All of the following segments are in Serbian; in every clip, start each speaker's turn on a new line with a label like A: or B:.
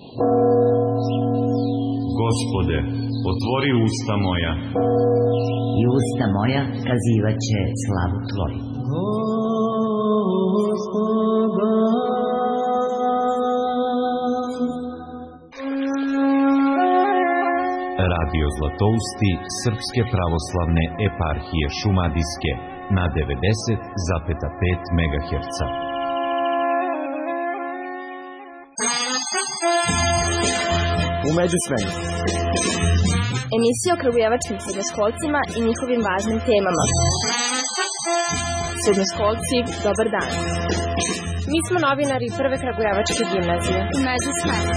A: Gospode, otvori usta moja,
B: i usta moja kazivaće slavu Tvoju.
A: Radio Zlatousti Srpske pravoslavne eparhije Šumadijske na 90,5 MHz.
C: U međuvremenu.
D: Emisija o kragujevačkim srednjoškolcima i njihovim važnim temama. Srednjoškolci, dobar dan. Mi smo novinari Prve kragujevačke gimnazije. U međuvremenu.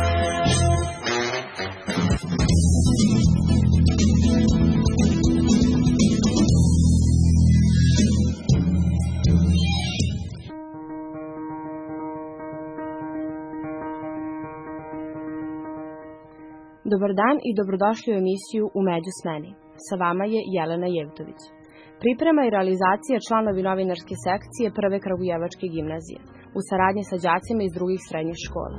D: Dobar dan i dobrodošli u emisiju U međusmeni. Sa vama je Jelena Jevtović. Priprema i realizacija članovi novinarske sekcije Prve kragujevačke gimnazije u saradnji sa đacima iz drugih srednjih škola.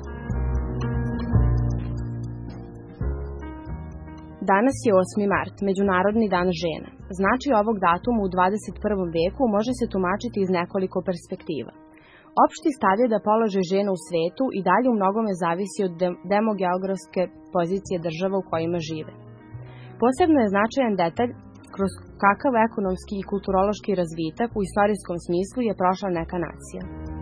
D: Danas je 8. mart, Međunarodni dan žena. Značaj ovog datuma u 21. veku može se tumačiti iz nekoliko perspektiva. Opšti stav je da položaj žena u svetu i dalje u mnogome zavisi od demogeografske pozicije država u kojima žive. Posebno je značajan detalj kroz kakav ekonomski i kulturološki razvitak u istorijskom smislu je prošla neka nacija.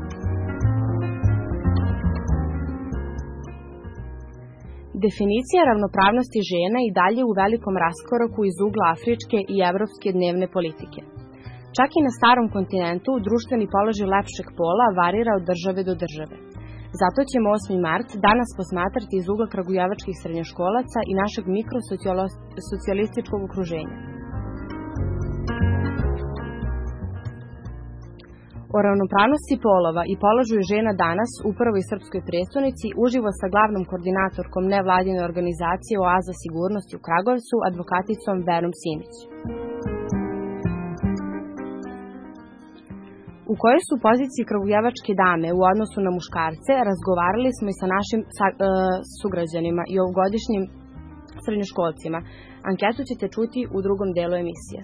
D: Definicija ravnopravnosti žena i dalje u velikom raskoraku iz ugla afričke i evropske dnevne politike. Čak i na starom kontinentu društveni položaj lepšeg pola varira od države do države. Zato ćemo 8. mart danas posmatrati iz ugla kragujevačkih srednjoškolaca i našeg mikrosocijalističkog okruženja. O ravnopravnosti polova i položaju žena danas u prvoj srpskoj prestonici uživo sa glavnom koordinatorkom nevladine organizacije Oaza sigurnosti u Kragujevcu, advokaticom Verom Simić. U kojoj su poziciji kragujevačke dame u odnosu na muškarce, razgovarali smo i sa našim sugrađanima i ovogodišnjim srednjoškolcima. Anketu ćete čuti u drugom delu emisije.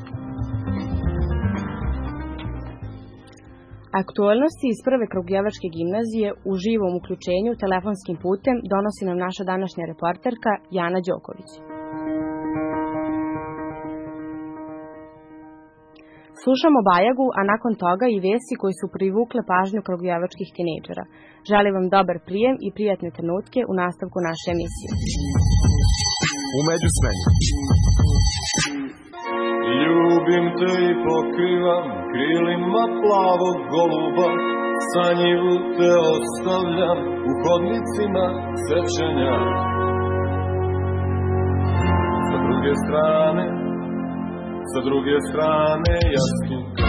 D: Aktualnosti iz Prve kragujevačke gimnazije u živom uključenju telefonskim putem donosi nam naša današnja reporterka Jana Đoković. Slušamo Bajagu, a nakon toga i vesti koji su privukle pažnju kragujevačkih tinejdžera. Želim vam dobar prijem i prijatne trenutke u nastavku naše emisije.
C: U međusmeni.
E: Ljubim te i pokrivam krilima plavog goluba, sanjivu te ostavljam u hodnicima sećanja. Sa druge strane jastuka.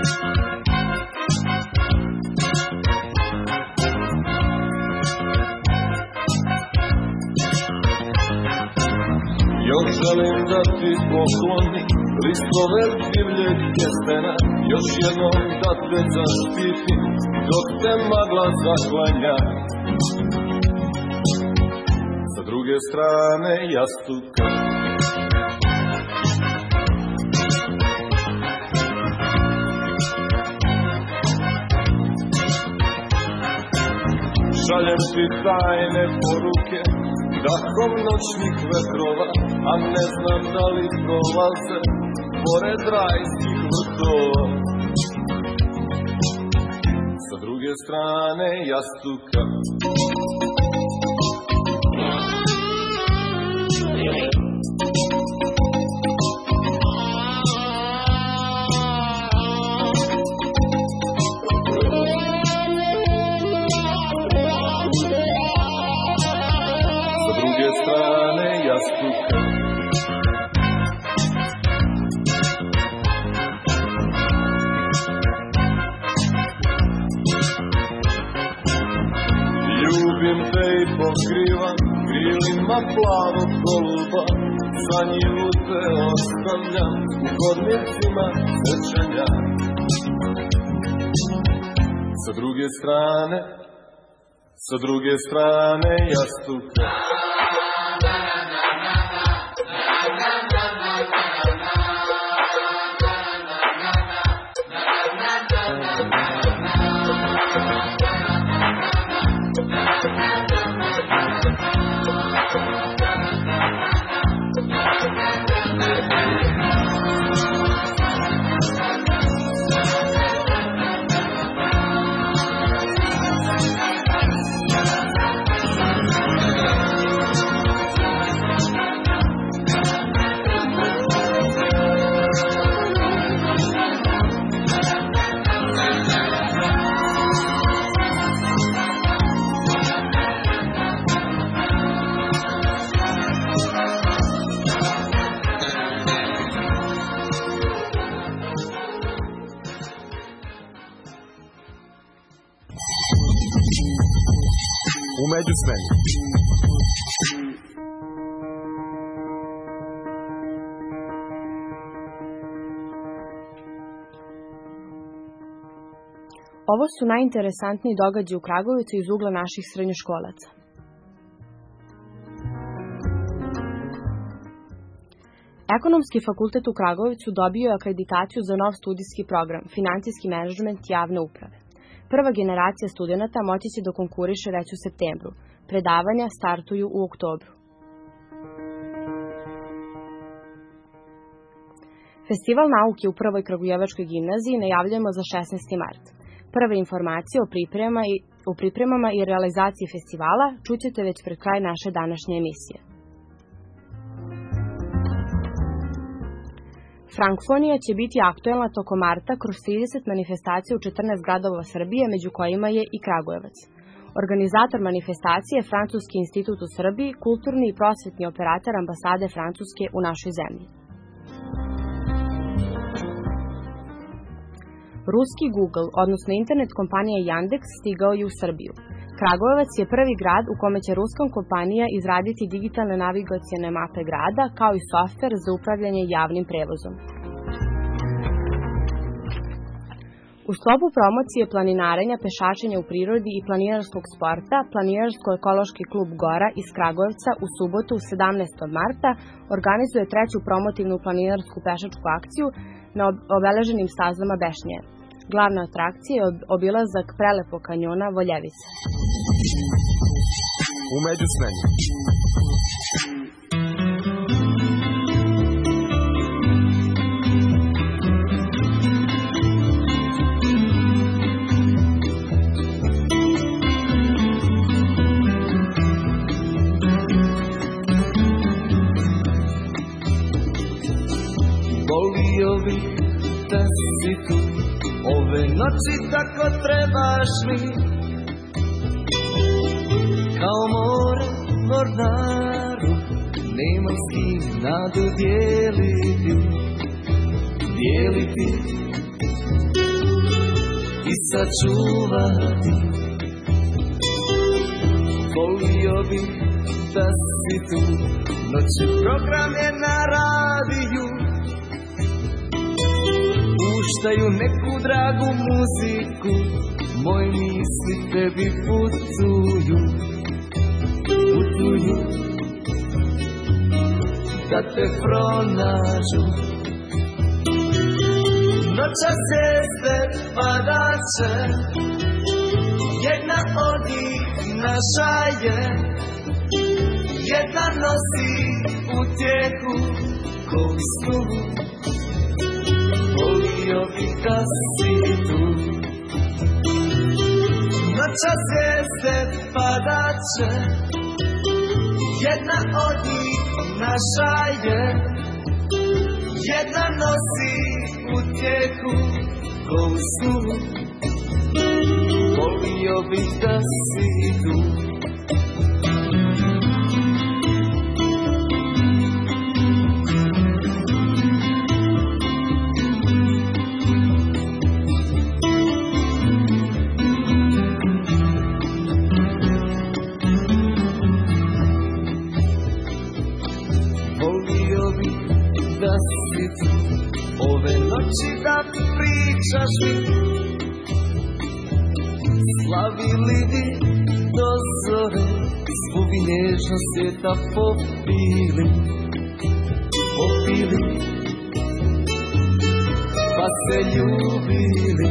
E: Još želim da ti poklonim listove divljeg kestena, još jednom da te zaštitim dok te magla zaklanja. Sa druge strane jastuka. Šaljem ti tajne poruke dahom noćnih vetrova, a ne znam da li prolaze pored rajskih vrtova. Sa druge strane jastuka. Ljubim te i pokrivam krilima plavog goluba, sanjivu te ostavljam u hodnicima sećanja. Sa druge strane sa druge strane jastuka.
C: U međusvremenu.
D: Ovo su najinteresantniji događaji u Kragujevcu iz ugla naših srednjoškolaca. Ekonomski fakultet u Kragujevcu dobio je akreditaciju za nov studijski program Finansijski menadžment javne uprave. Prva generacija studenata moći će da konkuriše već u septembru. Predavanja startuju u oktobru. Festival nauke u Prvoj Kragujevačkoj gimnaziji najavljujemo za 16. mart. Prve informacije o pripremama i realizaciji festivala čućete već pred kraj naše današnje emisije. Frankfonija će biti aktuelna tokom marta kroz 30 manifestacija u 14 gradova Srbije, među kojima je i Kragujevac. Organizator manifestacije je Francuski institut u Srbiji, kulturni i prosvetni operator ambasade Francuske u našoj zemlji. Ruski Google, odnosno internet kompanija Yandex, stigao je u Srbiju. Kragujevac je prvi grad u kome će ruska kompanija izraditi digitalne navigacione mape grada, kao i softver za upravljanje javnim prevozom. U sklopu promocije planinarenja, pešačenja u prirodi i planinarskog sporta, Planinarsko-ekološki klub Gora iz Kragujevca u subotu 17. marta organizuje treću promotivnu planinarsku pešačku akciju na obeleženim stazama Bešnje. Glavna atrakcija je obilazak prelepog kanjona Voljevica.
C: U međusvremenu.
E: Volio bih da si tu, ove noći tako trebaš mi, kao more mornaru, nemoj s kim nadu dijeliti i sačuvati. Volio bih da si tu, noći program je na radiju, puštaju neku dragu muziku, moje misli tebi putuju, da te pronađu. Noćas jeste padaće, jedna od njih naša je, jedna nosi utjehu ko u snu. Volio bih da si tu, noćas jeste padaće, jedna od njih naša je, jedna nosi utjehu ko u snu. Volio bih da si tu. Ove noći da pričaš mi, slavili bi do zore, slugi nježno svijeta popili, pa se ljubili.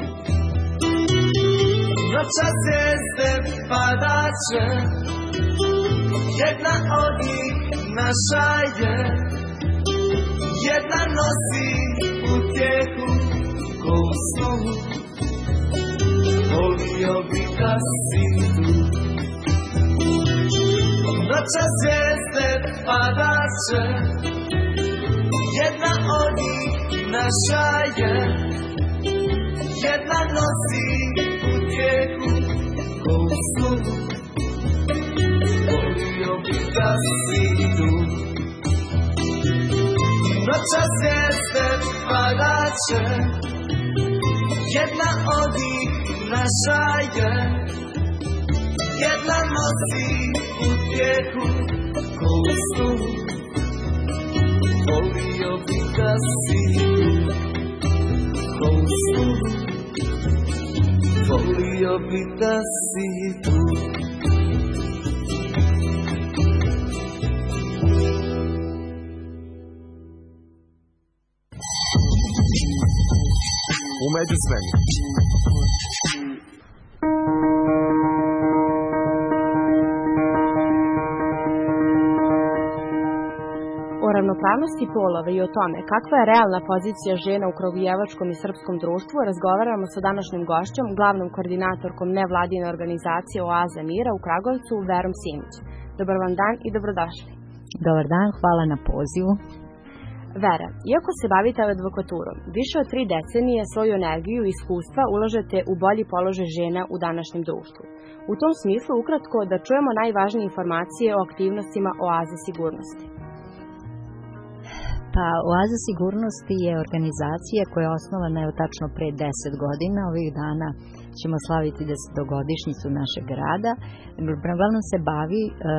E: Noćas zvijezde padaće, jedna od njih naša je, jedna nosi utjehu ko u snu. Volio bi da si tu. Noćas zvijezde padaće, jedna od njih naša je, jedna nosi utjehu ko u snu. Volio bi da si tu. Noćas zvijezde padaće, jedna od njih naša je, jedna nosi utjehu ko u snu. Volio bi da si ko u snu. Volio bi da si tu.
C: U međuvremenu.
D: O ravnopravnosti polova i o tome kakva je realna pozicija žena u kragujevačkom i srpskom društvu razgovaramo sa današnjim gošćom, glavnom koordinatorkom nevladine organizacije Oaza mira u Kragujevcu, Verom Simić. Dobar vam dan i dobrodošli.
B: Dobar dan, hvala na pozivu.
D: Vera, iako se bavite advokaturom, više od 3 decenije svoju energiju i iskustva ulažete u bolji položaj žena u današnjem društvu. U tom smislu, ukratko, da čujemo najvažnije informacije o aktivnostima Oaze sigurnosti.
B: Pa, Oaza sigurnosti je organizacija koja je osnovana tačno pre 10 godina. Ovih dana ćemo slaviti 10-godišnjicu našeg rada. Uglavnom se bavi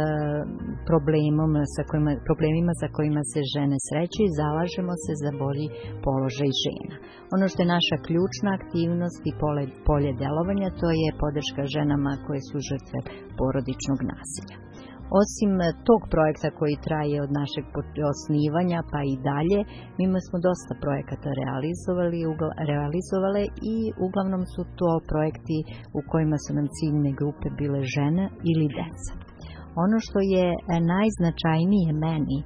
B: problemima sa kojima se žene sreću i zalažemo se za bolji položaj žena. Ono što je naša ključna aktivnost i polje delovanja, to je podrška ženama koje su žrtve porodičnog nasilja. Osim tog projekta koji traje od našeg osnivanja pa i dalje, mi smo dosta projekata realizovale i uglavnom su to projekti u kojima su nam ciljne grupe bile žene ili deca. Ono što je najznačajnije meni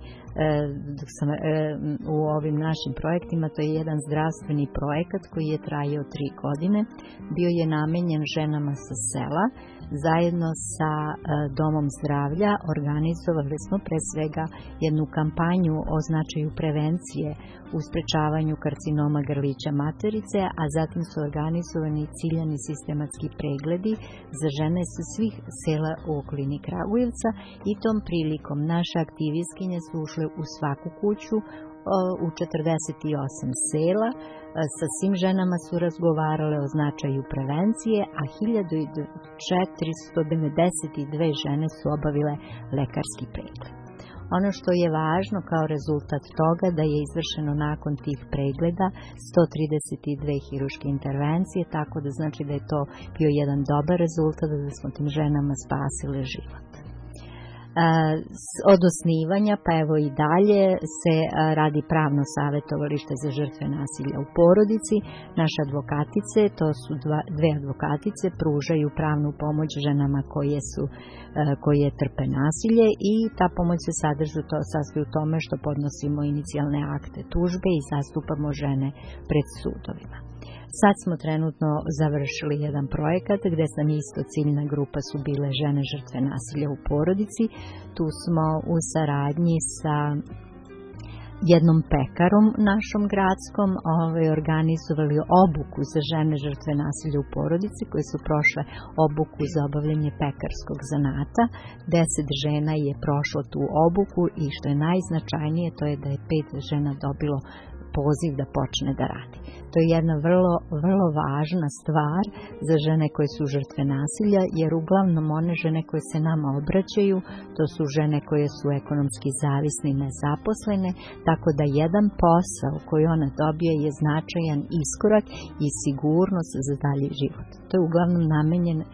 B: u ovim našim projektima, to je jedan zdravstveni projekat koji je trajao 3 godine. Bio je namenjen ženama sa sela. Zajedno sa Domom zdravlja organizovali smo pre svega jednu kampanju o značaju prevencije u sprečavanju karcinoma grlića materice, a zatim su organizovani ciljani sistematski pregledi za žene sa svih sela u okolini Kragujevca i tom prilikom naše aktivistkinje su ušle u svaku kuću u 48 sela. Sa svim ženama su razgovarale o značaju prevencije, a 1492 žene su obavile lekarski pregled. Ono što je važno kao rezultat toga da je izvršeno nakon tih pregleda 132 hiruške intervencije, tako da znači da je to bio jedan dobar rezultat da smo tim ženama spasile život. Od osnivanja pa evo i dalje se radi pravno savjetovalište za žrtve nasilja u porodici. Naše advokatice, to su 2 advokatice, pružaju pravnu pomoć ženama koje trpe nasilje i ta pomoć se sastoji u tome što podnosimo inicijalne akte tužbe i zastupamo žene pred sudovima. Sad smo trenutno završili jedan projekat gdje sam isto ciljna grupa su bile žene žrtve nasilja u porodici. Tu smo u saradnji sa jednom pekarom našom gradskom organizovali obuku za žene žrtve nasilja u porodici koje su prošle obuku za obavljanje pekarskog zanata. 10 žena je prošlo tu obuku i što je najznačajnije to je da je 5 žena dobilo poziv da počne da radi. To je jedna vrlo, vrlo važna stvar za žene koje su žrtve nasilja, jer uglavnom one žene koje se nama obraćaju, to su žene koje su ekonomski zavisne i nezaposlene, tako da jedan posao koji ona dobije je značajan iskorak i sigurnost za dalji život. To je uglavnom namenjen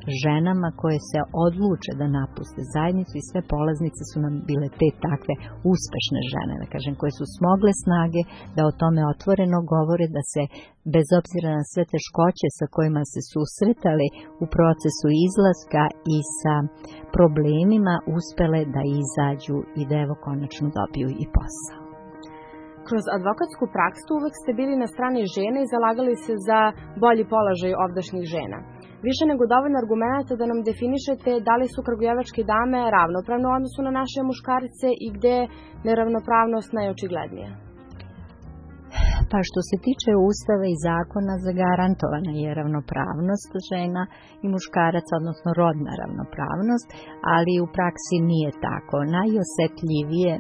B: ženama koje se odluče da napuste zajednicu i sve polaznice su nam bile te takve uspešne žene, da kažem, koje su smogle snage da o tome otvoreno govore, da se bez obzira na sve teškoće sa kojima se susretali u procesu izlaska i sa problemima uspele da izađu i da evo konačno dobiju i posao.
D: Kroz advokatsku praksu uvek ste bili na strani žene i zalagali se za bolji položaj ovdašnjih žena. Više nego dovoljno argumenata da nam definišete da li su kragujevačke dame ravnopravne u odnosu na naše muškarce i gde je neravnopravnost najočiglednija.
B: Pa što se tiče Ustava i zakona, zagarantovana je ravnopravnost žena i muškaraca, odnosno rodna ravnopravnost, ali u praksi nije tako. Najosetljivije,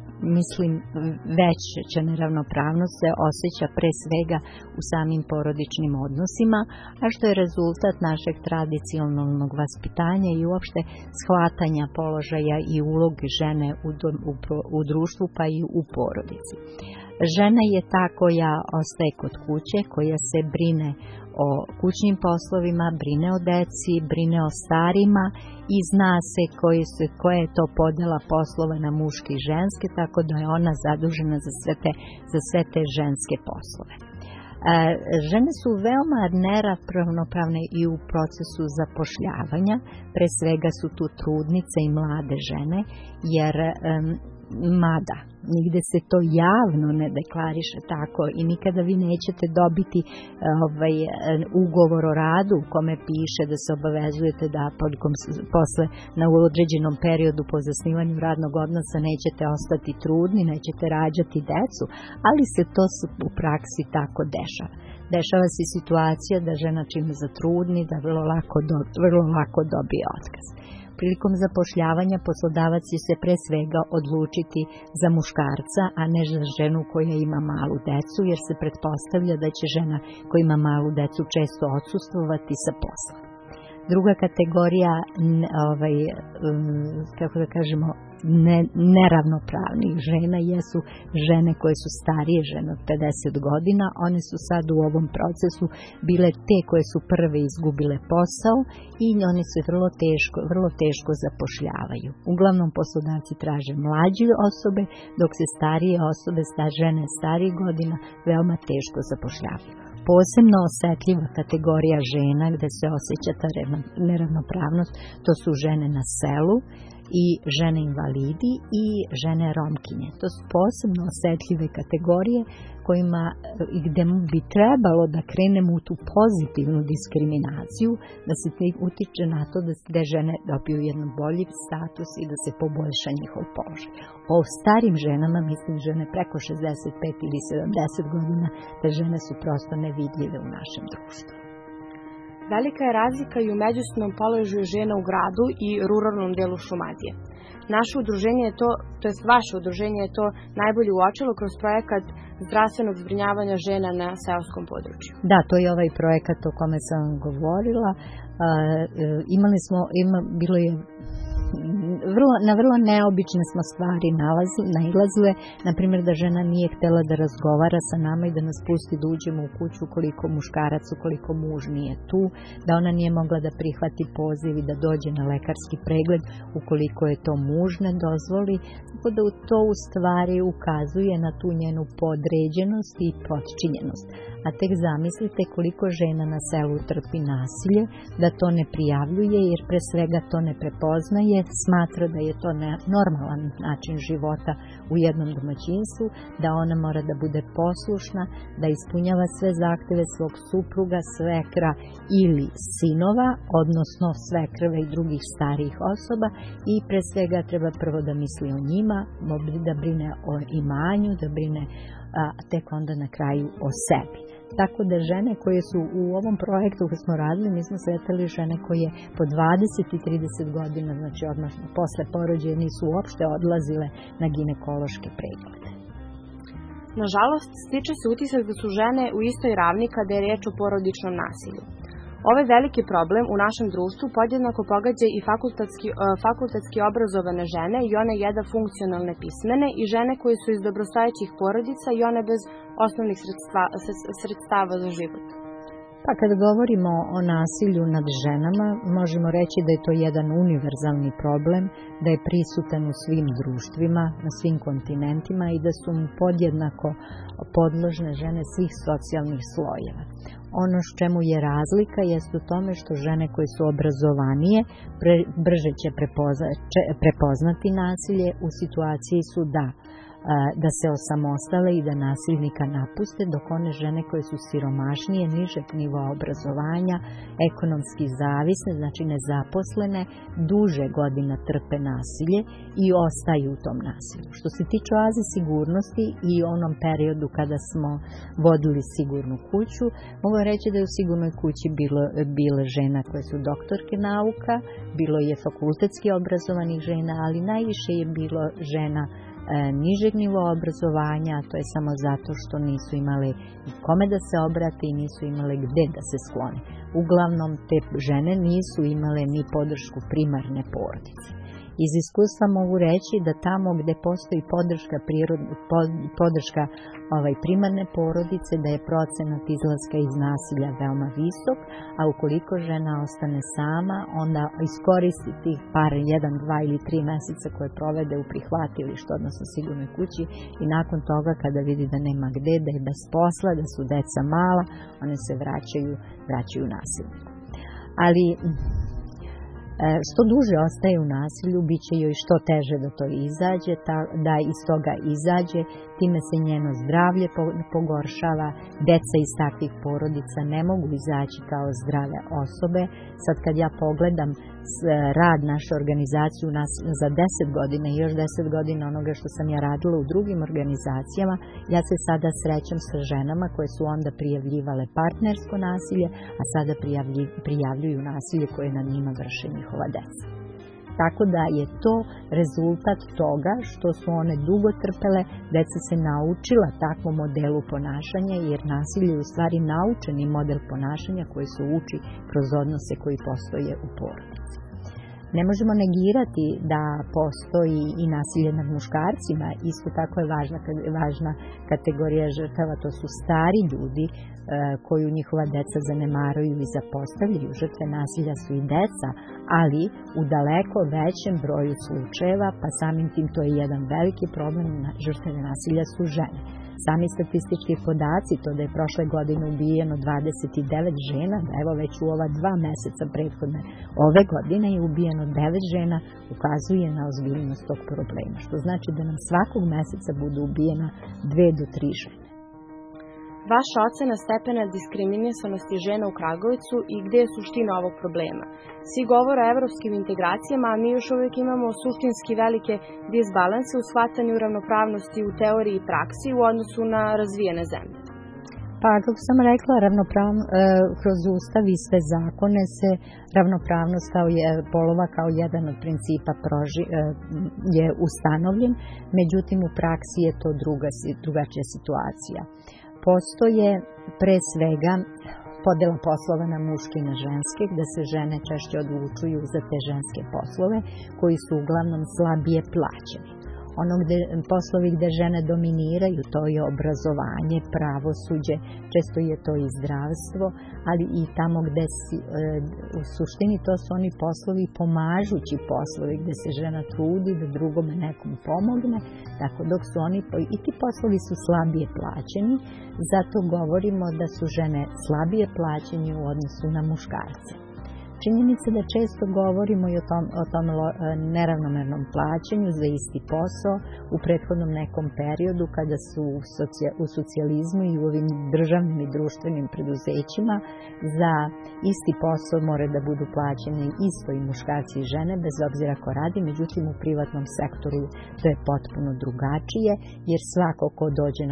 B: veća neravnopravnost se osjeća pre svega u samim porodičnim odnosima, a što je rezultat našeg tradicionalnog vaspitanja i uopšte shvatanja položaja i uloge žene u društvu pa i u porodici. Žena je ta koja ostaje kod kuće, koja se brine o kućnim poslovima, brine o deci, brine o starima i zna se koja je to podela poslova na muške i ženske, tako da je ona zadužena za sve te ženske poslove. Žene su veoma neravnopravne i u procesu zapošljavanja, pre svega su tu trudnice i mlade žene, jer mada nigde se to javno ne deklariše tako i nikada vi nećete dobiti ugovor o radu u kome piše da se obavezujete da posle na određenom periodu po zasnivanju radnog odnosa nećete ostati trudni, nećete rađati decu, ali se to u praksi tako dešava. Dešava se situacija da žena čim je zatrudni da vrlo lako dobije otkaz. Prilikom zapošljavanja poslodavac će se pre svega odlučiti za muškarca, a ne za ženu koja ima malu decu, jer se pretpostavlja da će žena koja ima malu decu često odsustvovati sa posla. Druga kategorija, kako da kažemo, neravnopravnih žena jesu žene koje su starije žene od 50 godina. One su sad u ovom procesu bile te koje su prve izgubile posao i one se vrlo teško zapošljavaju. Uglavnom poslodavci traže mlađe osobe, dok se starije osobe, žene starijih godina, veoma teško zapošljavaju. Posebno osetljiva kategorija žena gde se osjeća ta neravnopravnost, to su žene na selu i žene invalidi i žene romkinje. To su posebno osetljive kategorije gde bi trebalo da krenemo u tu pozitivnu diskriminaciju, da se utiče na to da žene dobiju jedan bolji status i da se poboljša njihov položaj. O starim ženama, mislim žene preko 65 ili 70 godina, te žene su prosto nevidljive u našem društvu.
D: Velika je razlika i u međusobnom položaju žena u gradu i ruralnom delu Šumadije. Naše udruženje je vaše udruženje je to najbolje uočilo kroz projekat zdravstvenog zbrinjavanja žena na seoskom području.
B: Da, to je ovaj projekat o kome sam govorila. Bilo je na vrlo neobične smo stvari nailazile, na primjer da žena nije htjela da razgovara sa nama i da nas pusti da uđemo u kuću ukoliko muškarac, ukoliko muž nije tu, da ona nije mogla da prihvati poziv i da dođe na lekarski pregled ukoliko je to muž ne dozvoli, tako da to u stvari ukazuje na tu njenu podređenost i potčinjenost. A tek zamislite koliko žena na selu trpi nasilje, da to ne prijavljuje jer pre svega to ne prepoznaje, smatra da je to normalan način života u jednom domaćinstvu, da ona mora da bude poslušna, da ispunjava sve zahteve svog supruga, svekra ili sinova, odnosno svekrve i drugih starijih osoba i pre svega treba prvo da misli o njima, da brine o imanju, da brine tek onda na kraju o sebi. Tako da žene koje su u ovom projektu koji smo radili, mi smo sretali žene koje po 20 i 30 godina, znači odmah posle porođaja nisu uopšte odlazile na ginekološke preglede.
D: Nažalost, stiče se utisak da su žene u istoj ravni kada je reč o porodičnom nasilju. Ovaj veliki problem u našem društvu podjednako pogađa i fakultetski obrazovane žene i one funkcionalne pismene i žene koje su iz dobrostojećih porodica i one bez osnovnih sredstava za život.
B: Pa kada govorimo o nasilju nad ženama, možemo reći da je to jedan univerzalni problem, da je prisutan u svim društvima, na svim kontinentima i da su mu podjednako podložne žene svih socijalnih slojeva. Ono s čemu je razlika jest u tome što žene koje su obrazovanije brže će prepoznati nasilje, u situaciji su da se osamostale i da nasilnika napuste, dok one žene koje su siromašnije, nižeg nivoa obrazovanja, ekonomski zavisne, znači nezaposlene, duže godina trpe nasilje i ostaju u tom nasilju. Što se tiče oaze sigurnosti i onom periodu kada smo vodili sigurnu kuću, mogu reći da je u sigurnoj kući bilo žena koje su doktorke nauka, bilo je fakultetski obrazovanih žena, ali najviše je bilo žena nižeg nivoa obrazovanja, a to je samo zato što nisu imale kome da se obrate i nisu imale gde da se sklone. Uglavnom te žene nisu imale ni podršku primarne porodice. Iz iskustva mogu reći da tamo gde postoji podrška primarne porodice, da je procenat izlaska iz nasilja veoma visok, a ukoliko žena ostane sama, onda iskoristi tih 1, 2 ili 3 meseca koje provede u prihvatilištu, odnosno sigurnoj kući, i nakon toga kada vidi da nema gde, da je bez posla, da su deca mala, one se vraćaju nasilniku. Ali što duže ostaje u nasilju, bit će joj što teže da to izađe, da iz toga izađe, time se njeno zdravlje pogoršava, deca iz takvih porodica ne mogu izaći kao zdrave osobe. Sad kad ja pogledam rad naše organizacije za 10 godina i još 10 godina onoga što sam ja radila u drugim organizacijama, ja se sada srećem sa ženama koje su onda prijavljivale partnersko nasilje, a sada prijavljuju nasilje koje nad njima vrše njihova deca. Tako da je to rezultat toga što su one dugo trpele, deca se naučila takvom modelu ponašanja, jer nasilje je u stvari naučeni model ponašanja koji se uči kroz odnose koji postoje u porodici. Ne možemo negirati da postoji i nasilje nad muškarcima, isto tako je važna kategorija žrtava, to su stari ljudi koju njihova deca zanemaruju i zapostavljaju. Žrtve nasilja su i deca, ali u daleko većem broju slučajeva, pa samim tim to je jedan veliki problem, žrtve nasilja su žene. Sami statistički podaci, to da je prošle godine ubijeno 29 žena, da evo već u ova 2 meseca prethodne ove godine je ubijeno 9 žena, ukazuje na ozbiljnost tog problema, što znači da nam svakog meseca budu ubijena 2 do 3 žene.
D: Vaša ocena stepena diskriminisanosti žena u Kragujevcu i gde je suština ovog problema? Svi govore o evropskim integracijama, a mi još uvijek imamo suštinski velike disbalanse u shvatanju ravnopravnosti u teoriji i praksi u odnosu na razvijene zemlje.
B: Pa, kako sam rekla, kroz Ustav i sve zakone se ravnopravnost polova kao jedan od principa je ustanovljen, međutim u praksi je to drugačija situacija. Postoje pre svega podela poslova na muške i na ženske, gde se žene češće odlučuju za te ženske poslove koji su uglavnom slabije plaćeni. Poslovi gde žene dominiraju, to je obrazovanje, pravosuđe, često je to i zdravstvo, ali i tamo gde u suštini to su oni poslovi pomažući poslovi, gde se žena trudi da drugome nekom pomogne, tako dok su i ti poslovi su slabije plaćeni, zato govorimo da su žene slabije plaćeni u odnosu na muškarce. Činjenica da često govorimo i o tom neravnomernom plaćanju za isti posao u prethodnom nekom periodu kada su u socijalizmu i u ovim državnim i društvenim preduzećima za isti posao mora da budu plaćeni isto i muškarci i žene bez obzira ko radi, međutim u privatnom sektoru to je potpuno drugačije, jer svako ko dođe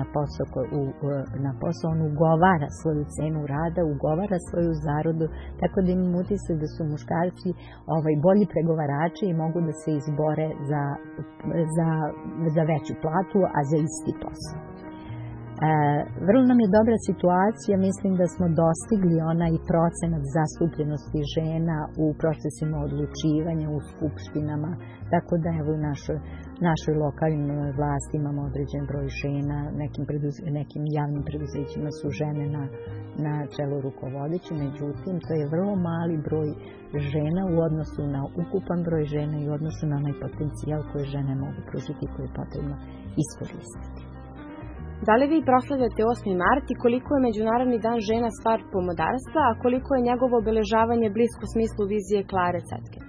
B: na posao on ugovara svoju cenu rada, ugovara svoju zaradu, tako da imam utisak da su muškarci bolji pregovarači i mogu da se izbore za veću platu, a za isti posao. Vrlo nam je dobra situacija, mislim da smo dostigli onaj procenat zastupljenosti žena u procesima odlučivanja, u skupštinama, tako da evo u našoj lokalnoj vlasti imamo određen broj žena, nekim javnim preduzećima su žene na čelu rukovodeći, međutim to je vrlo mali broj žena u odnosu na ukupan broj žena i u odnosu na onaj potencijal koji žene mogu pružiti i koji je potrebno iskoristiti.
D: Da li vi proslavljate 8. mart i koliko je Međunarodni dan žena stvar pomodarstva, a koliko je njegovo obeležavanje blisko smislu vizije Klare Cetkin?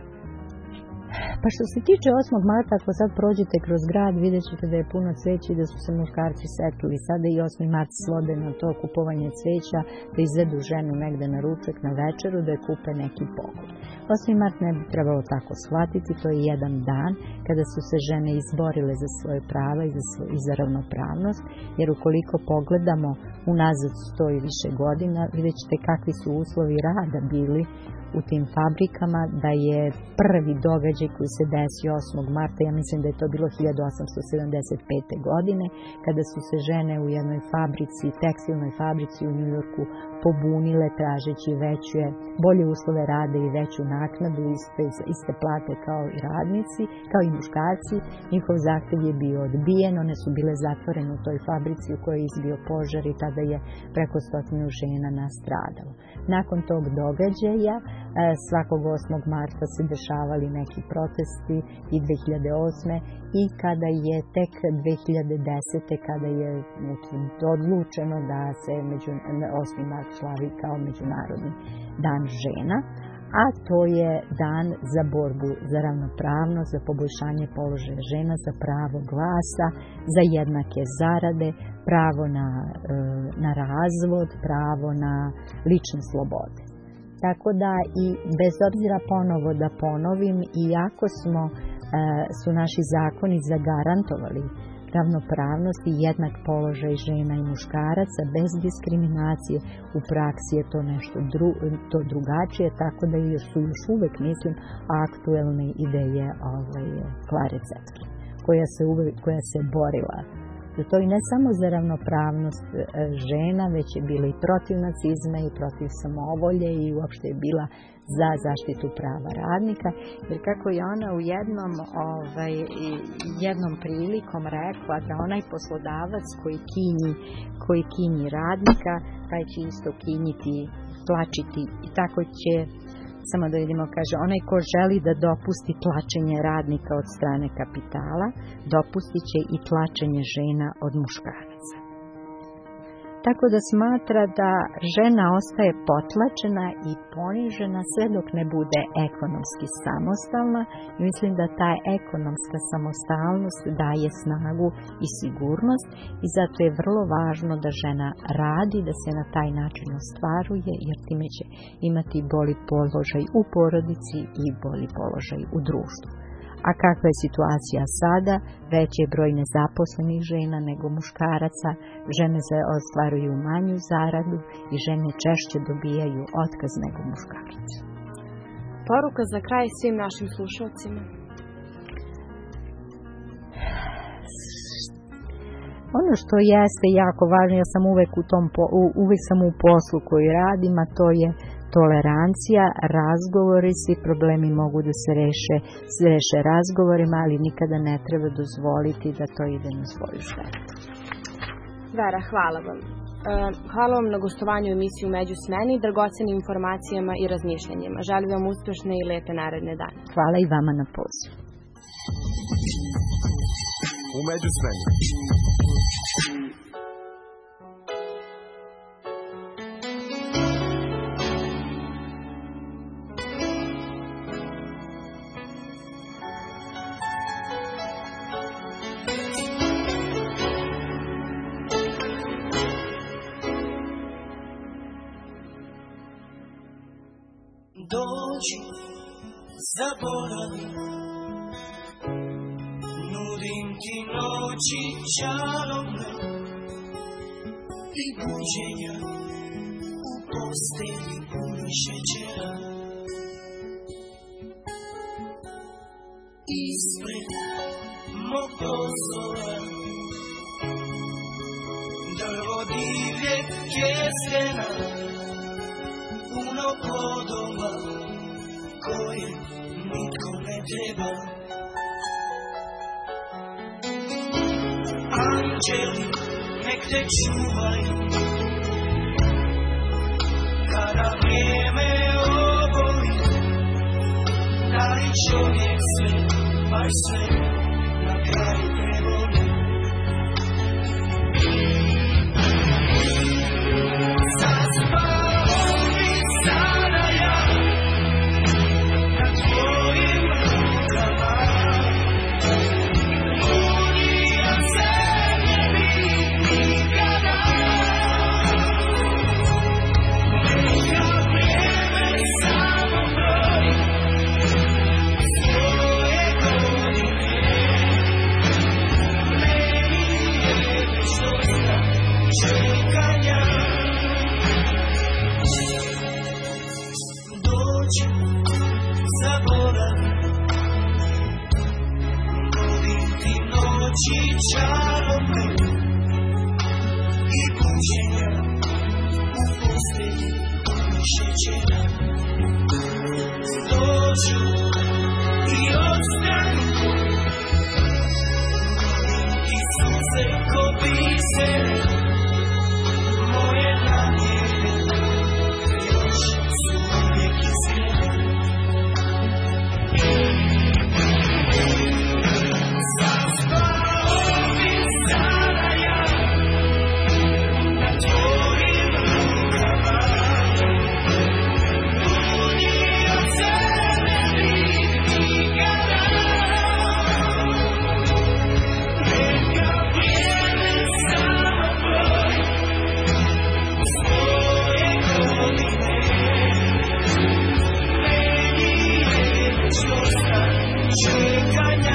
B: Pa što se tiče 8. marta, ako sad prođete kroz grad, vidjet ćete da je puno cveća i da su se muškarci setili. Sada i 8. mart svode na to kupovanje cveća, da izvedu ženu negde na ručak, na večeru, da je kupe neki poklon. 8. mart ne bi trebalo tako shvatiti, to je jedan dan kada su se žene izborile za svoje prava i za ravnopravnost, jer ukoliko pogledamo unazad 100 i više godina, vidjet ćete kakvi su uslovi rada bili u tim fabrikama, da je prvi događaj koji se desio 8. marta, ja mislim da je to bilo 1875. godine, kada su se žene u jednoj fabrici, tekstilnoj fabrici u Njujorku pobunile tražeći bolje uslove rada i veću naknadu, iste plate kao i radnici, kao i muškarci. Njihov zahtev je bio odbijen, one su bile zatvorene u toj fabrici u kojoj je izbio požar i tada je preko 100 žena nastradalo. Nakon tog događaja, svakog 8. marta se dešavali neki protesti i 2008. i kada je tek 2010. kada je odlučeno da se 8. mart slavi kao Međunarodni dan žena, a to je dan za borbu za ravnopravnost, za poboljšanje položaja žena, za pravo glasa, za jednake zarade, pravo na razvod, pravo na lične slobode. Tako da i bez obzira ponovo da ponovim, iako su naši zakoni zagarantovali ravnopravnost i jednak položaj žena i muškaraca bez diskriminacije, u praksi je to nešto drugačije, tako da su još uvek, mislim, aktuelne ideje Klare Cetkin, koja se borila za to i ne samo za ravnopravnost žena, već je bila i protiv nacizma i protiv samovolje i uopšte je bila za zaštitu prava radnika, jer kako je ona u jednom prilikom rekla da onaj poslodavac koji kinji radnika, taj će isto kinjiti, tlačiti i tako će, samo da vidimo, kaže, onaj ko želi da dopusti tlačenje radnika od strane kapitala, dopustit će i tlačenje žena od muškaraca. Tako da smatra da žena ostaje potlačena i ponižena sve dok ne bude ekonomski samostalna. Mislim da ta ekonomska samostalnost daje snagu i sigurnost i zato je vrlo važno da žena radi, da se na taj način ostvaruje, jer time će imati bolji položaj u porodici i bolji položaj u društvu. A kakva je situacija sada? Veći je broj nezaposlenih žena nego muškaraca, žene ostvaruju manju zaradu i žene češće dobijaju otkaz nego muškarci.
D: Poruka za kraj svim našim slušalcima.
B: Ono što jeste jako važno, ja sam uvek sam u poslu koji radim, a to je tolerancija, razgovori, svi problemi mogu da se reše razgovorima, ali nikada ne treba dozvoliti da to ide na svoju štetu.
D: Vera, hvala vam. Hvala vam na gostovanju u emisiju Međusmeni, dragocenim informacijama i razmišljanjima. Želim vam uspešne i lepe naredne dane.
B: Hvala i vama na pozivu.
C: U Međusmeni.
F: Dođi, zaboravi, nudim ti noći čarobne i buđenja u postelji puni šećera. Ispred mog prozora stena, puno plodova koje nitko ne treba. Anđeli nek te čuvaju kada vrijeme oboli, da i čovjek sve, baš sve na kraju prevoli. Zaspao bi sada ja na tvojim rukama, budio se ne bi nikada. Neka vrijeme samo broji svoje godine, meni je već dosta čekanja. Dođi, zaboravi, nudim ti noći čarobne i buđenja u postelji šećera. Dođi i ostani, nudim ti suze ko bisere, moje namjere još su uvijek iskrene. Zaspao bi sada ja na tvojim rukama, budio se ne bi nikada. Neka vrijeme samo broji svoje godine, meni je već dosta čekanja.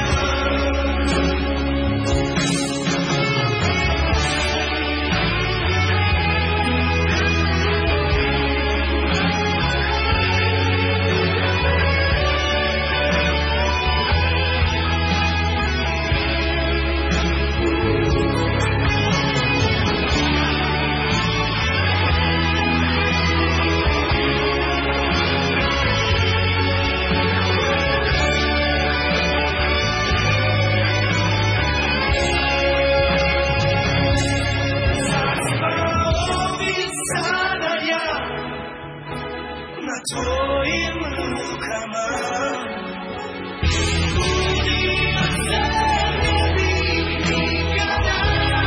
F: Zaspao bi sada ja na tvojim rukama, budio se ne bi nikada.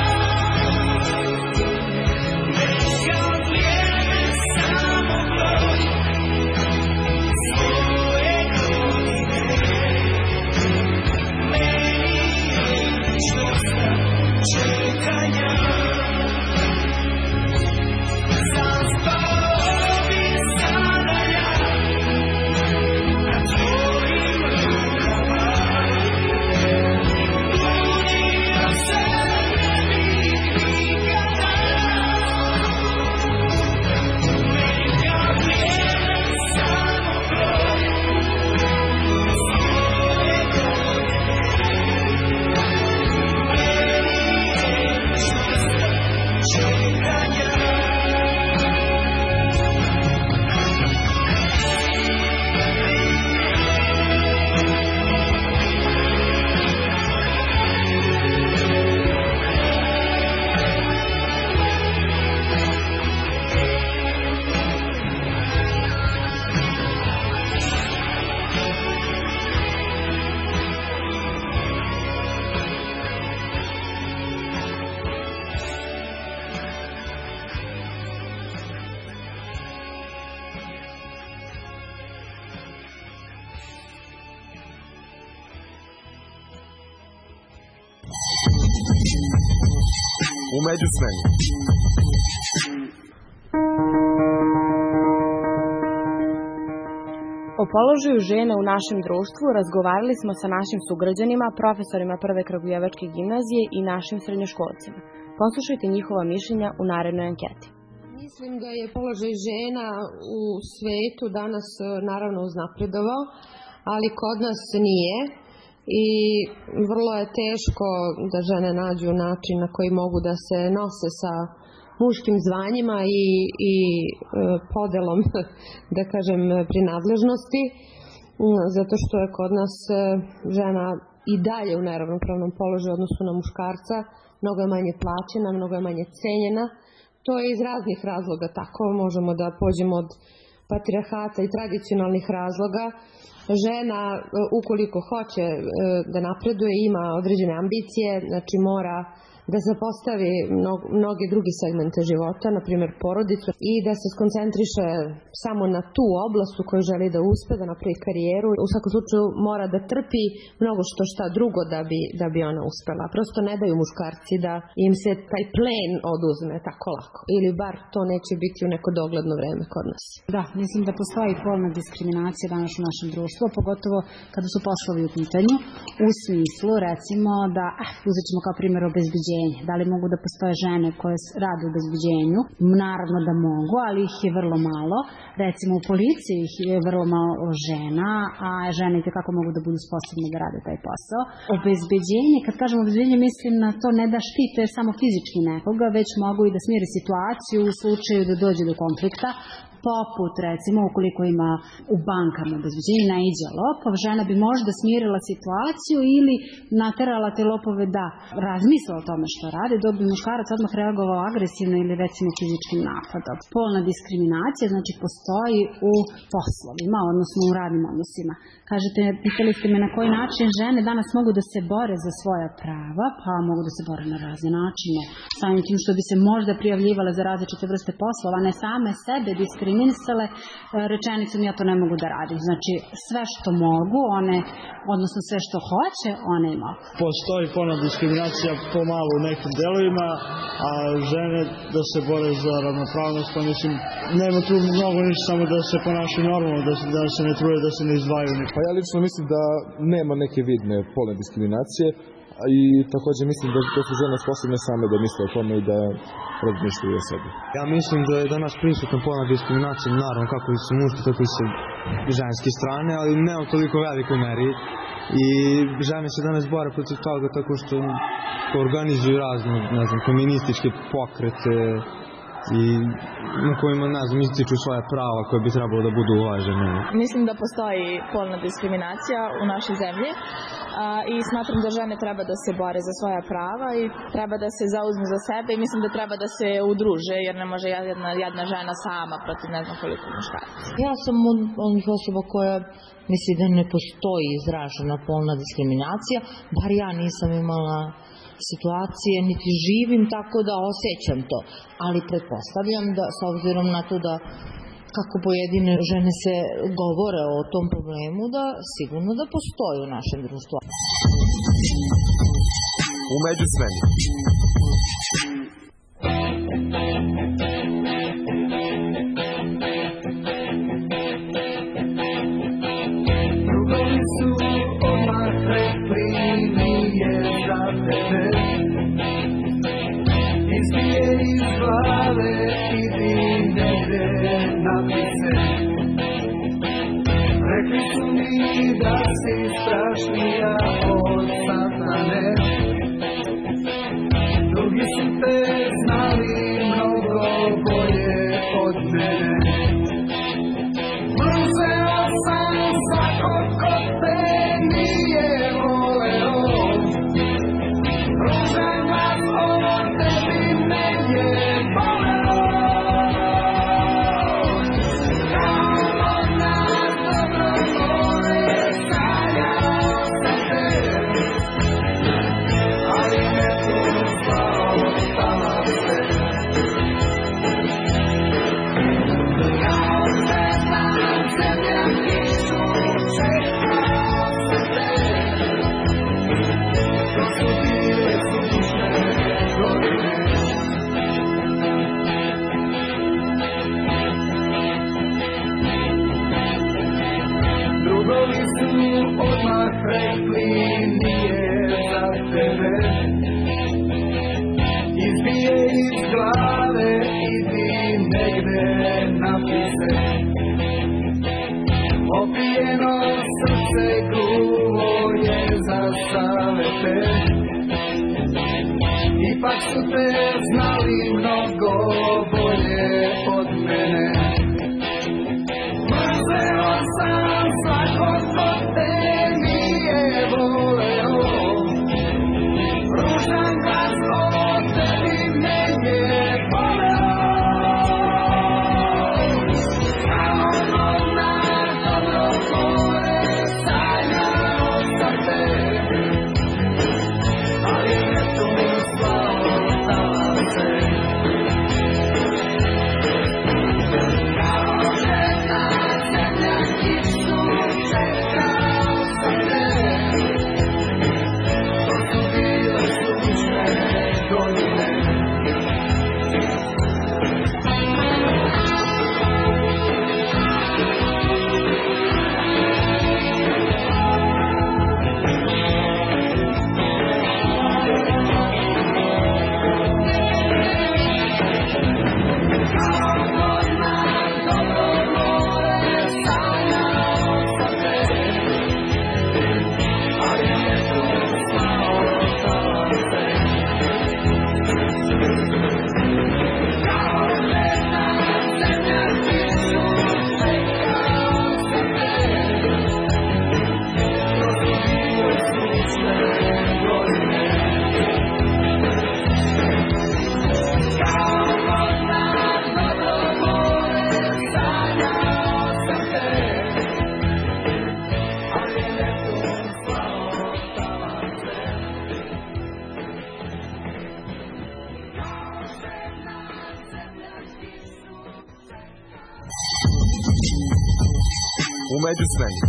F: Neka vrijeme samo broji svoje godine, meni je već dosta čekanja. Zaspao bi sada ja na tvojim rukama, budio se ne bi nikada. Neka vrijeme samo broji svoje godine, meni je već dosta čekanja.
C: U međuvremenu.
D: O položaju žene u našem društvu razgovarali smo sa našim sugrađanima, profesorima Prve Kragujevačke gimnazije i našim srednjoškolcima. Poslušajte njihova mišljenja u narednoj anketi.
G: Mislim da je položaj žena u svetu danas naravno uznapredovao, ali kod nas nije. I vrlo je teško da žene nađu način na koji mogu da se nose sa muškim zvanjima i podelom, da kažem, prinadležnosti, zato što je kod nas žena i dalje u neravnopravnom položaju u odnosu na muškarca, mnogo je manje plaćena, mnogo je manje cenjena. To je iz raznih razloga tako, možemo da pođemo od patrijarhata i tradicionalnih razloga. Žena, ukoliko hoće da napreduje, ima određene ambicije, znači mora da zapostavi mnoge druge segmente života, na primjer porodicu, i da se skoncentriše samo na tu oblast u kojoj želi da uspe, da napravi karijeru. U svakom slučaju mora da trpi mnogo šta drugo da bi ona uspela. Prosto ne daju muškarci da im se taj plen oduzme tako lako. Ili bar to neće biti u neko dogledno vreme kod nas.
H: Da, mislim da postoji polna diskriminacija danas u našem društvu, pogotovo kada su poslovi u pitanju, u smislu recimo da, uzet ćemo kao primjer obezbeđenje. Da li mogu da postoje žene koje rade u obezbeđenju? Naravno da mogu, ali ih je vrlo malo. Recimo u policiji ih je vrlo malo žena, a žene i tekako mogu da budu sposobne da rade taj posao. Obezbeđenje, kad kažem obezbeđenje, mislim na to ne da štite samo fizički nekoga, već mogu i da smire situaciju u slučaju da dođe do konflikta. Poput, recimo, ukoliko ima u bankama obezbeđenje, naiđe lopov, žena bi možda smirila situaciju ili naterala te lopove da razmisle o tome što rade, dok bi muškarac odmah reagovao agresivno ili recimo fizičkim napadom. Polna diskriminacija, znači, postoji u poslovima, odnosno u radnim odnosima. Kažete, pitali ste me na koji način žene danas mogu da se bore za svoja prava, pa mogu da se bore na razne načine. Samim tim što bi se možda prijavljivale za različite vrste poslova, ne same sebe diskriminisale rečenicom ja to ne mogu da radim. Znači sve što mogu, odnosno sve što hoće, one ima.
I: Postoji polna diskriminacija pomalo u nekim delovima, a žene da se bore za ravnopravnost, pa mislim, nema tu mnogo ništa, samo da se ponašaju normalno, da se ne truje, da se ne izdvaju.
C: Pa ja lično mislim da nema neke vidne polne diskriminacije i također mislim da su žene sposobne same da misle o tome i da razmišljaju o sebi.
J: Ja mislim da je danas prisutna polna diskriminacija, naravno kako i su muški, tako i su ženske strane, ali ne u toliko velikoj meri. I žene se danas bore protiv toga tako što organizuju razne, feminističke pokrete i na kojima, ističu svoje prava koje bi trebalo da budu uvažene.
K: Mislim da postoji polna diskriminacija u našoj zemlji i smatram da žene treba da se bore za svoja prava i treba da se zauzmu za sebe i mislim da treba da se udruže, jer ne može jedna žena sama protiv ne znam koliko muškaraca.
L: Ja sam od onih osoba koja misli da ne postoji izražena polna diskriminacija, bar ja nisam imala situacije, niti živim tako da osjećam to, ali pretpostavljam da s obzirom na to da kako pojedine žene se govore o tom problemu, da sigurno da postoji u našem društvu.
C: U međusmeni.
F: Drugovi su odmah rekli nije za tebe. Izbije iz glave, idi negde napise. Rekli su mi da si strašnija od satane. Drugi su te znali mnogo bolje od mene. Mrzeo sam svakog ko te nije voleo. Ružan vas ovo tebi ne je boleo. Kao od nas dobro vole sanjao sam te, ali ne tu slao tamo se. Kao zvezda zemlja kišu čekao sam te. To su bile sušne godine. Drugovi su odmah rekli nije za tebe. Izbije iz glave, idi negde napise. Opijeno srce gluvo je za savete. I ipak su te znali mnogo bolje od mene. Mrzeo sam svakog ko te nije voleo, ružan glas o tebi me je boleo. Kao novinar dobro gore sanjao sam te, ali eto slao talase. Kao žena zemlja kišu čekao sam te, to su bile sušne godine.
E: U međusvremenu.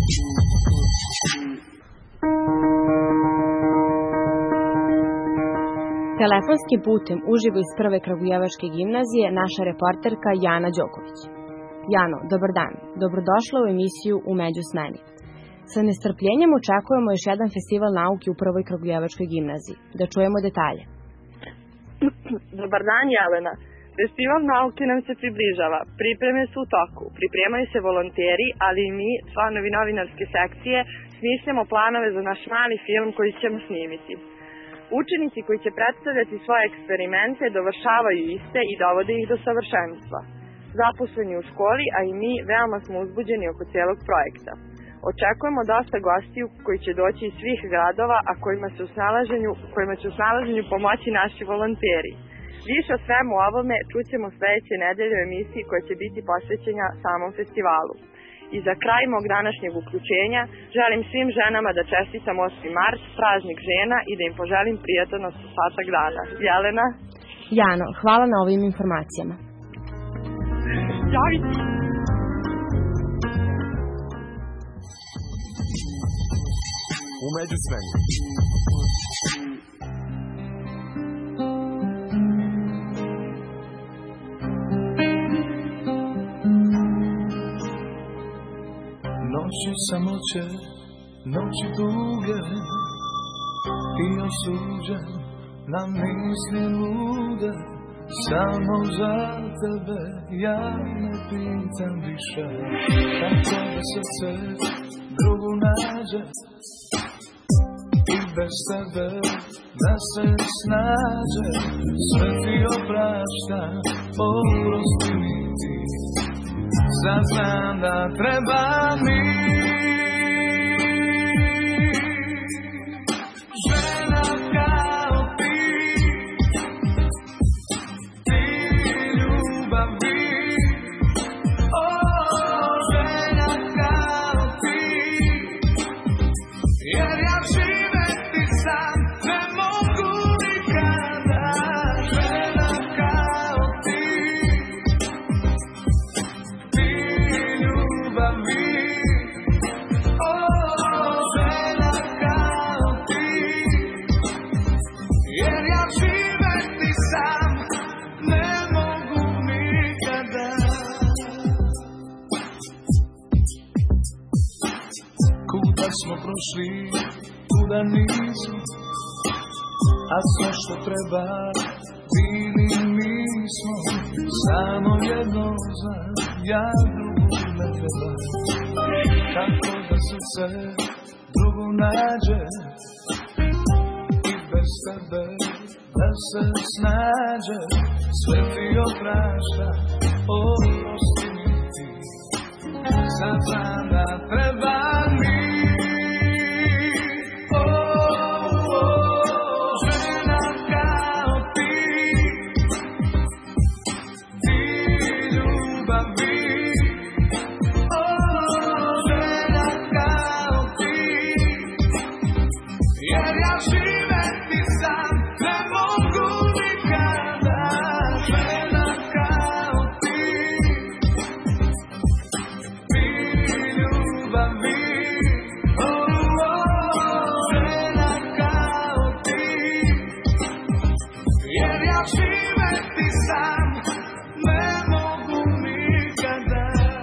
D: Telefonskim putem uživo iz Prve Kragujevačke gimnazije naša reporterka Jana Đoković. Jano, dobar dan. Dobrodošla u emisiju U međusmeni. Sa nestrpljenjem očekujemo još jedan festival nauke u Prvoj Kragujevačkoj gimnaziji. Da čujemo detalje.
M: Dobar dan, Jelena. Festival nauke nam se približava. Pripreme su u toku. Pripremaju se volonteri, ali i mi, članovi novinarske sekcije, smišljamo planove za naš mali film koji ćemo snimiti. Učenici koji će predstavljati svoje eksperimente dovršavaju iste i dovode ih do savršenstva. Zaposleni u školi, a i mi, veoma smo uzbuđeni oko cijelog projekta. Očekujemo dosta gostiju koji će doći iz svih gradova, a kojima će u snalaženju pomoći naši volonteri. Više o svemu ovome čućemo sledeće nedelje u emisiji koja će biti posvećena samom festivalu. I za kraj mog današnjeg uključenja želim svim ženama da čestitam 8. mart, praznik žena, i da im poželim prijatan ostatak dana. Jelena?
D: Jano, hvala na ovim informacijama.
E: U međusvremenu.
F: Noći samoće, noći duge, i osuđen na misli lude. Samo za tebe ja ne pitam više, kako da srce drugu nađe i bez tebe da se snađe. Sve ti opraštam, oprosti mi ti, sad znam da treba mi žena kao ti, ti ljubavi. O, žena kao ti, jer ja živeti sam ne mogu nikada. Žena kao ti, ti ljubavi. O, žena kao ti, jer ja živeti sam ne mogu nikada. Kuda smo prošli, kuda nismo, a sve što treba bili mi smo. Samo jedno znam, ja drugu ne treba. Kako da srce drugu nađe i bez tebe sve se snađe, sve ti oprašta, oprosti mi ti. Sad znam da treba mi. Žena kao ti, ti ljubavi. Žena kao ti, jer ja živeti sam ne mogu nikada. Žena kao ti, ti ljubavi. Žena kao ti, jer ja živeti sam ne mogu nikada.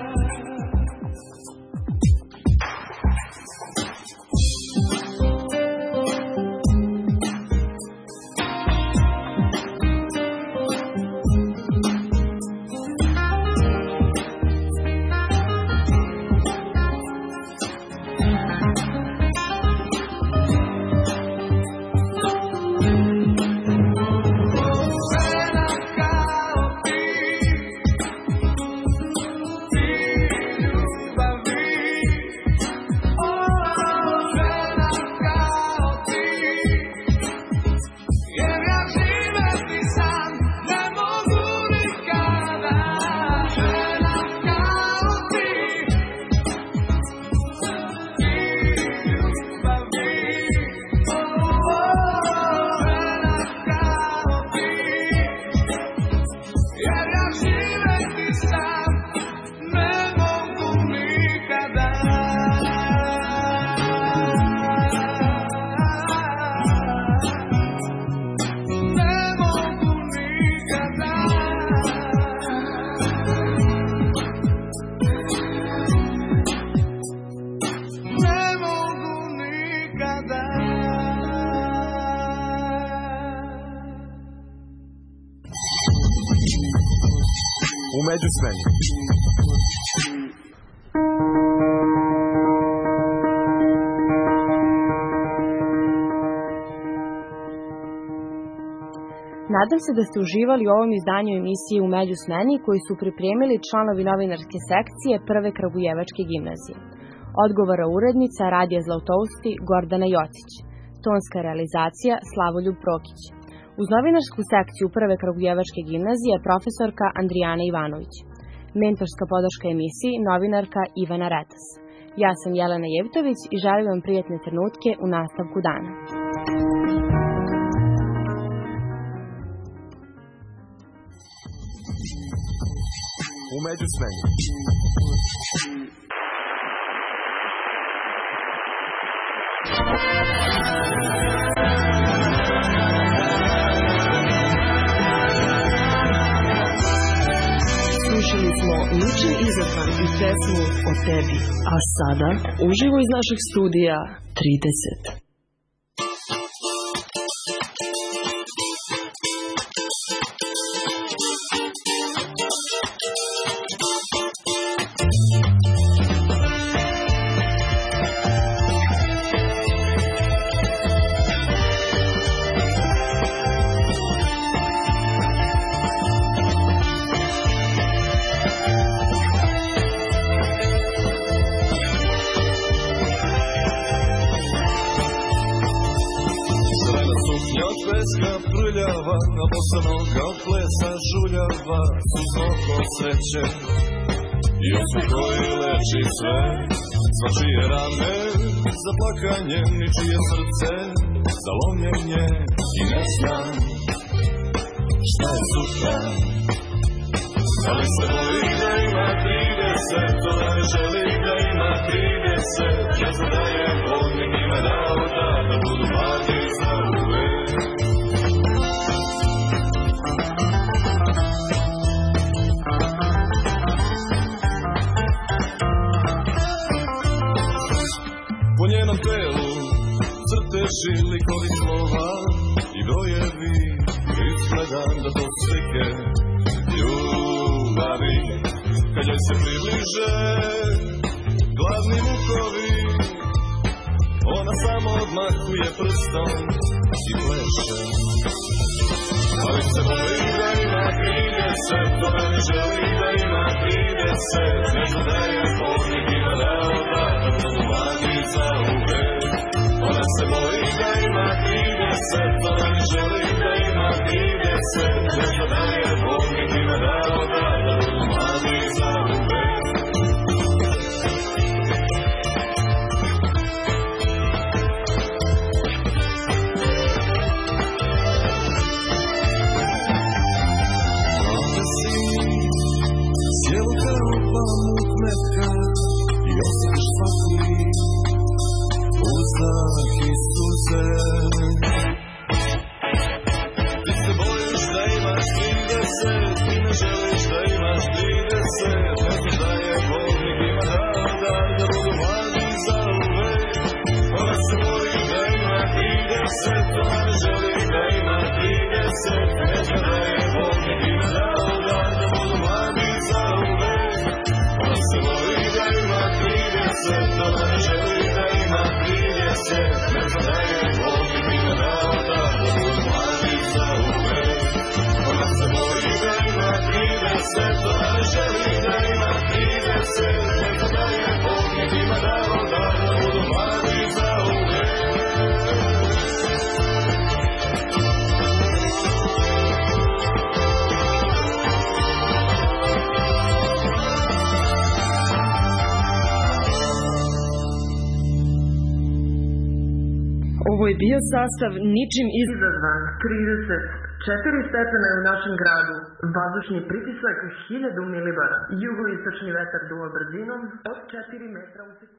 E: U međusvremenu.
D: Nadam se da ste uživali u ovom izdanju emisije U međusmeni koju su pripremili članovi novinarske sekcije Prve Kragujevačke gimnazije. Odgovara urednica Radija Zlatousti Gordana Jocić. Tonska realizacija Slavoljub Prokić. Uz novinarsku sekciju Prve Kragujevačke gimnazije profesorka Andrijana Ivanović. Mentorska podrška emisiji novinarka Ivana Retas. Ja sam Jelena Jevtović i želim vam prijatne trenutke u nastavku dana.
E: U međusvremenu.
N: Slušali smo juče izazvan i pesmu O tebi, a sada uživo iz našeg studija 30.
E: Bosanog plesa žuljava suzoko sreće i osmi koji leči sve, svačije rane za plakanje, ničije srce za lomljenje i ne znam šta je sutra. Ali se boli da ima 30, to da ne želi da ima 30. Ja znam da je Bog nek njima dao da budu mladi za uvek. Po njenom telu crteži likovi slova i brojevi, izgledam da to slike ljubavi. Kad joj se približe gladni mukovi, ona samo odmahuje prstom i pleše. Ali se boji da ima 30, ona ne želi da ima 30, nego da je Bog ima dao da budu mladi za uvek. Ona se boji da ima 30, ona ne želi da ima 30, nego da je Bog ima dao da budu mladi za uvek. Sjelo kao pamuk metka i osjetiš svaki uznak i suze. Ti se bojiš da imaš 30, ti ne želiš da imaš 30, neznaš da je Bog nekima dao dar da budu mladi za uvek. Ona se boji da ima 30, ona ne želi da ima 30, neznaš da je Bog nekima dao dar da budu mladi za uvek. Ona se boji da ima 30, ona ne želi da ima 30, neznaš da je Bog nekima dao dar da budu mladi za uvek. Ona se boji da ima 30, ona ne želi da ima 30, neznaš da je Bog nekima dao dar da budu mladi za uvek.
N: Ovo je bio sastav ničim izazvan. 34 stepena je u našem gradu. Vazdušni pritisak 1000 milibara. Jugoistočni vetar duva brzinom od 4 metra u sekundu.